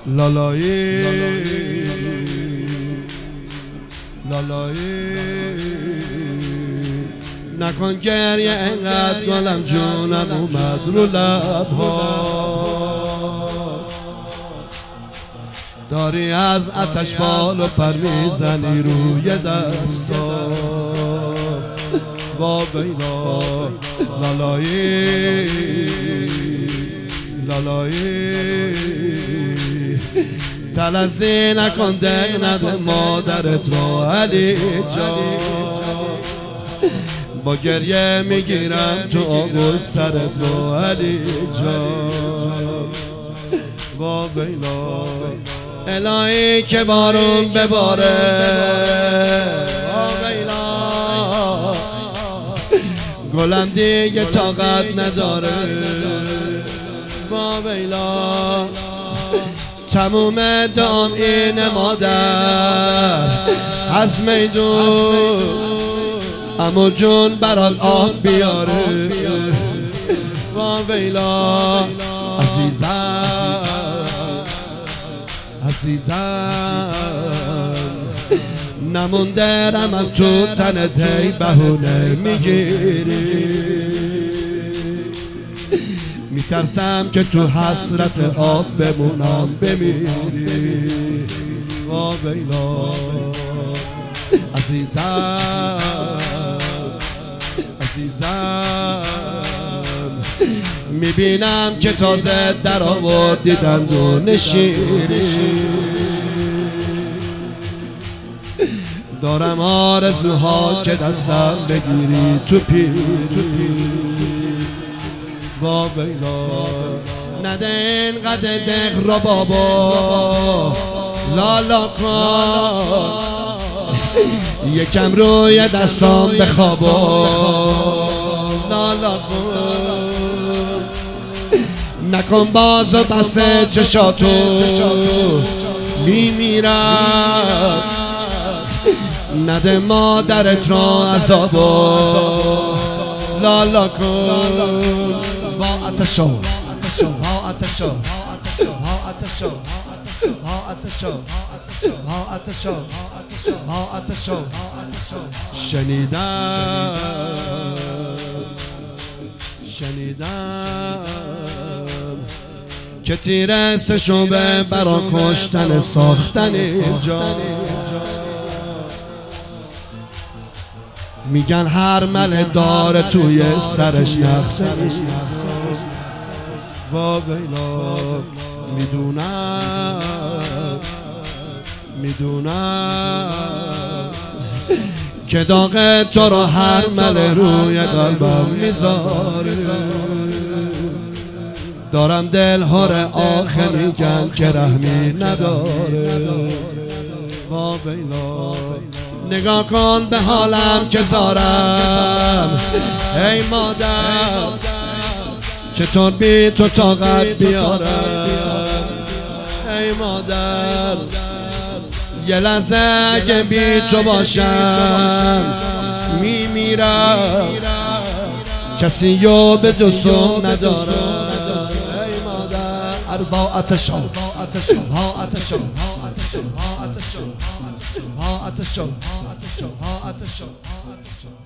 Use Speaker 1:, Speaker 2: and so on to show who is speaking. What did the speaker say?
Speaker 1: لالایی لالایی نکن گریه انقدر گلم جونم اومد رو لبها داری از آتش بال و پر میزنی روی دستا با بینا لالایی لالایی تلزی نکن دق نده مادرت رو علی جان با گریه میگیرم تو آغوش سرت رو علی جان با بینا الهی که بارون بباره با بینا گلم دیگه طاقت نداره با بینا تموم دام این مادر از میدون امو جون برات آب بیاره با بیلا عزیزم عزیزم نمونده رمم تو تنت هی بهونه میگیری میترسم که تو حسرت آب بمونم بمیری با بیلا عزیزم عزیزم میبینم که تازه در آوردی دندون شیری دارم آرزوها که دستم بگیری تو پیری با بینا نده اینقدر دق را بابا لالا کن یکم روی دستام بخوابا لالا کن نکن باز و بس چشاتو میمیرم نده مادرت را عذابا لالا کن با آتشو با آتشو با آتشو با آتشو با آتشو با آتشو شنیدم که تیر سشوبه برا کشتن ساختن جان میگن هر مل داره توی سرش نقصه با بینا میدونم که داغ تو رو هر مل روی قلبم میذاره دارم دل هر آخه میگن که رحمی نداره با بینا نگاه کن به حالم که زارم ای مادر چطور بی تو طاقت بیارم ای مادر یه لحظه اگه بی تو باشم میمیرم کسی یو به دوستم ندارم ای مادر با آتشو با آتشو با آتشو با آتشو با آتشو با آتشو با آتشو با آتشو